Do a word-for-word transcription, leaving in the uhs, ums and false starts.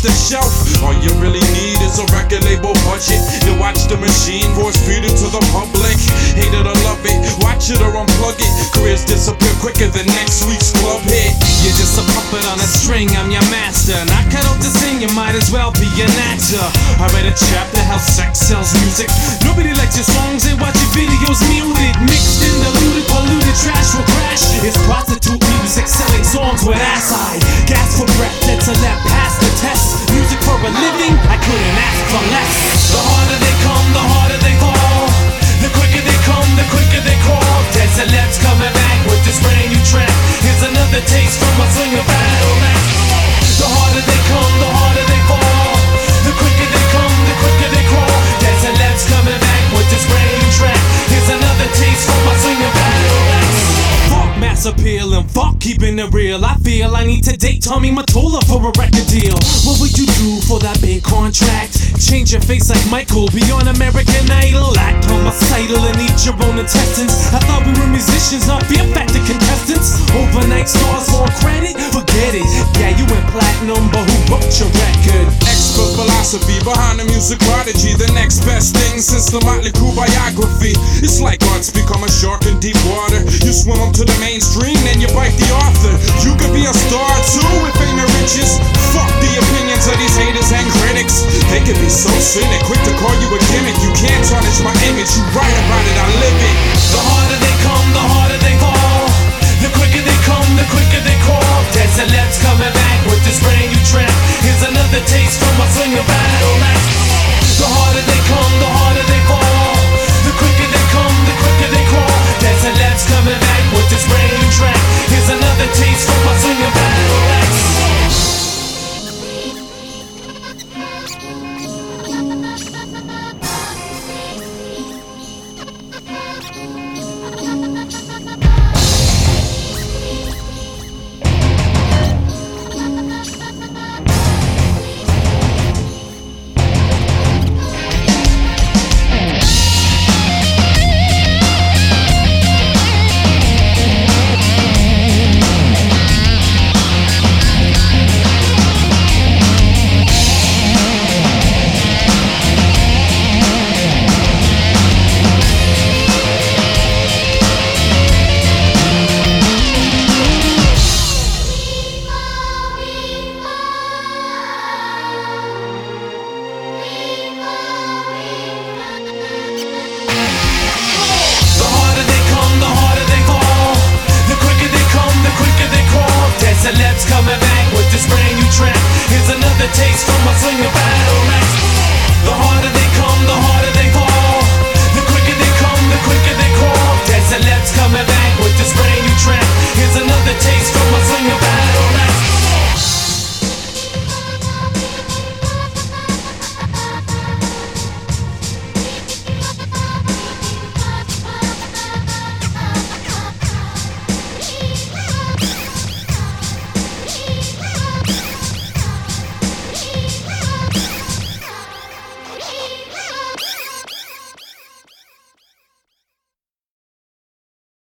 the shelf. All you really need is a record label budget. You watch the machine, force feed it to the public. Hate it or love it, watch it or unplug it. Careers disappear quicker than next week's club hit. You're just a puppet on a string, I'm your master. Not cut out to sing, you might as well be an actor. I read a chapter how sex sells music. Nobody likes your songs, they watch your videos muted. Mixed in, diluted, polluted, trash will crash. It's prostitute music, selling songs with ass eye. Gas for breath, that's a lap past the test. Music for a living, I couldn't ask for less. The harder they come, the harder they fall. The quicker they come, the quicker they crawl. Dead celebs coming back with this brand new track. Here's another taste from my swinger battle rap. The harder they come, the harder they fall. The quicker they come, the quicker they crawl. Dead celebs coming back with this brand new track. Here's another taste from my swinger battle rap. Fuck mass appeal and fuck keeping it real. I feel I need to date Tommy Mottola for a record deal. What would you do for that big contract? Change your face like Michael, be on American Idol. Act homicidal and eat your own intestines. I thought we were musicians, not fear factor contestants. Overnight stars for credit? Forget it. Yeah, you went platinum, but who wrote your record? Expert philosophy behind the music prodigy. The next best thing since the Motley Crue biography. It's like arts become a shark in deep water. You swim up to the mainstream, then you bite the author. You could be a star too with fame and riches. Fuck the opinions of these haters and critics. They could be so cynic, quick